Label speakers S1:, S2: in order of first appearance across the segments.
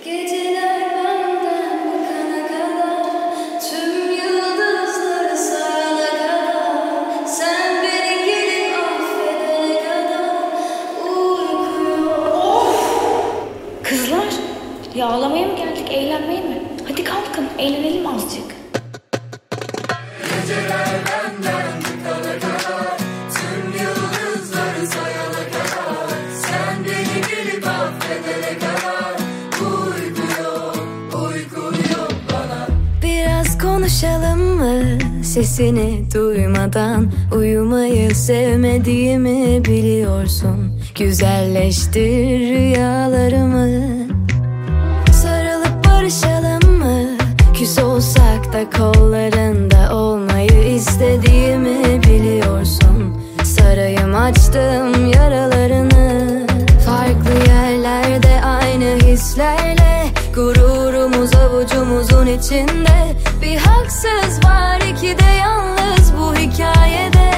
S1: Geceler benden bıkana kadar, tüm yıldızları sayana kadar, sen beni gelip affedene kadar uyku yok.
S2: Kızlar, ya ağlamaya mı geldik, eğlenmeye mi? Hadi kalkın, eğlenelim azıcık.
S1: Geceler benden bıkana kadar, tüm yıldızları sayana kadar, sen beni gelip affedene kadar uyku yok bana. Biraz konuşalım mı? Sesini duymadan uyumayı sevmediğimi biliyorsun. Güzelleştir rüyalarımı. Sarılıp barışalım mı? Küs olsak da kollarında olmayı istediğimi biliyorsun. Sarayım açtım yaralarını. Farklı yerlerde aynı hislerle, gururumuz avucumuzun içinde. Bir haksız var, iki de yalnız bu hikayede.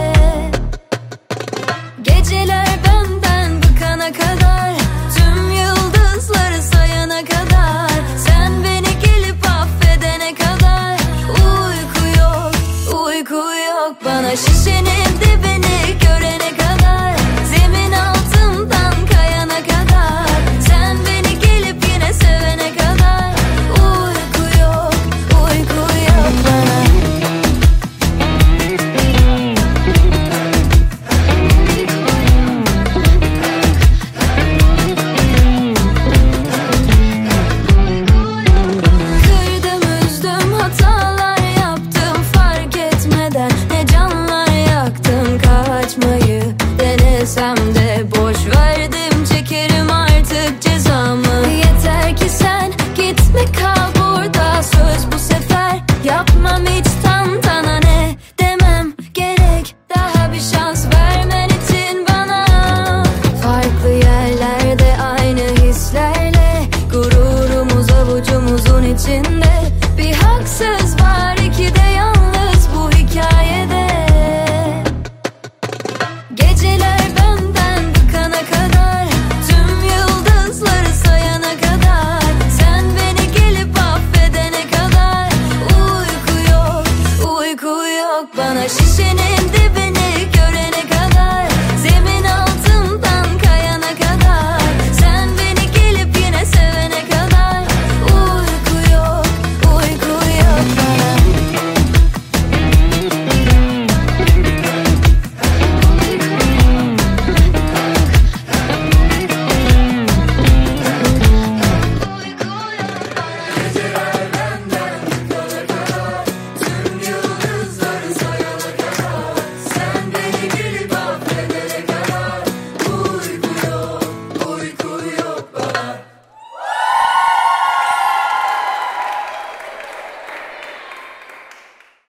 S1: Geceler benden bıkana kadar, tüm yıldızları sayana kadar, sen beni gelip affedene kadar uyku yok bana. Şişenin dibini görene kadar, zemin altından kayana kadar, sen beni gelip yine sevene kadar uyku yok bana. Kırdım, üzdüm, hatalar yaptım fark etmeden. Ne canlar yaktım, kaçmayı denesem de boş verdim, çekerim artık cezamı. Yeter ki sen gitme, kal burada, söz bu sefer yapmam hiç tantana. Ne demem gerek, daha bir şans vermen için bana. Farklı yerlerde aynı hislerle, gururumuz avucumuzun içinde.